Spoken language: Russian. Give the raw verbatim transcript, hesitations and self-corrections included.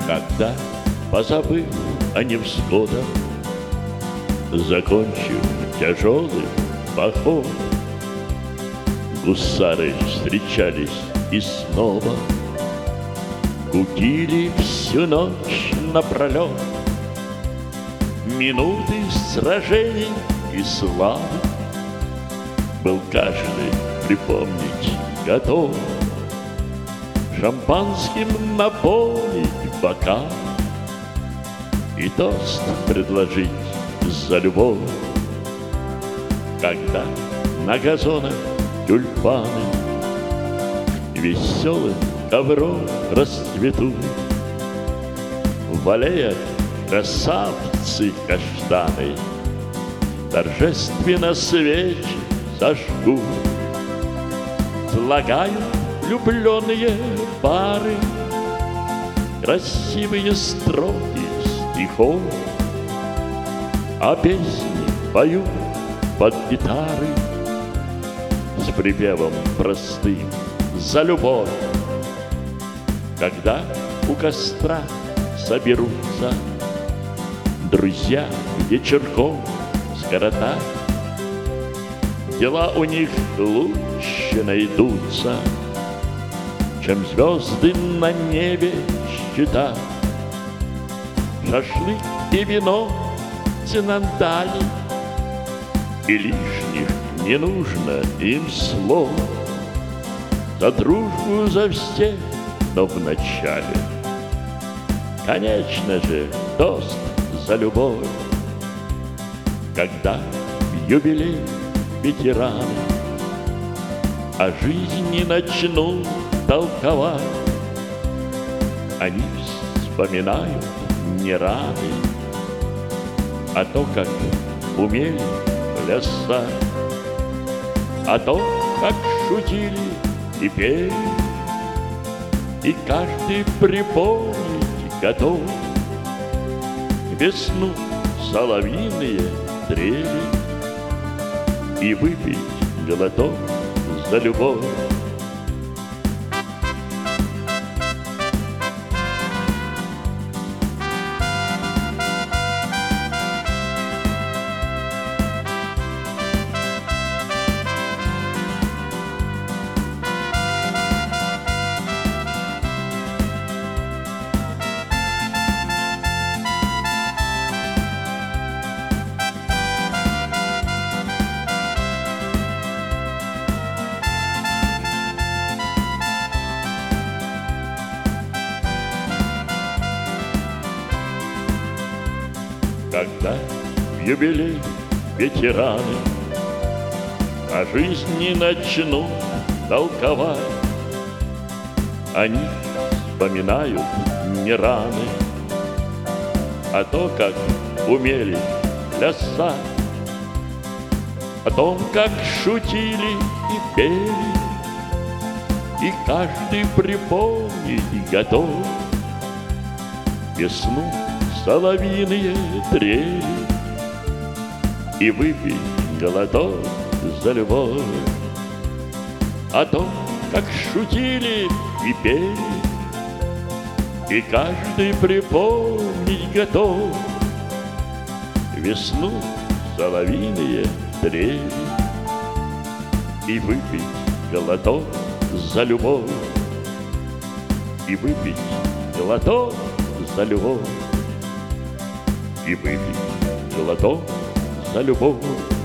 Когда, позабыв о невзгодах, закончив тяжелый поход, гусары встречались и снова кутили всю ночь напролет. Минуты сражений и славы был каждый припомнить готов. Шампанским наполнить бокал и тост предложить за любовь. Когда на газонах тюльпаны веселым ковром расцветут, в аллеях красавцы каштаны торжественно свечи зажгут. Слагают влюбленные пары красивые строки стихов, а песни поют под гитары с припевом простым за любовь. Когда у костра соберутся друзья вечерком скоротать, дела у них лучше найдутся, чем звезды на небе считать. Шашлык и вино цинандали, и лишних не нужно им слов. За дружбу, за всех, но вначале, конечно же, тост за любовь. Когда в юбилей ветераны о жизни начнут толковать, они вспоминают не раны, а то, как умели плясать, а то, как шутили и пели, и каждый припомнить готов весну соловьиные трели и выпить глоток за любовь. Когда в юбилей ветераны о жизни начнут толковать, они вспоминают не раны, а то, как умели плясать, о том, как шутили и пели, и каждый припомнить готов весну соловьиные трели и выпить глоток за любовь. О том, как шутили и пели, и каждый припомнить готов весну соловьиные трели и выпить глоток за любовь. И выпить глоток за любовь. И выпить глоток за любовь.